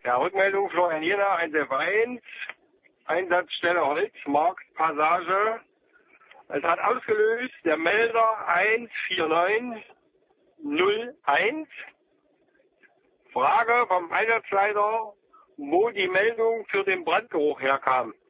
Ja, Rückmeldung Florian Jena, 1F1, Einsatzstelle Holzmarkt, Passage. Es hat ausgelöst der Melder 14901. Frage vom Einsatzleiter, wo die Meldung für den Brandgeruch herkam.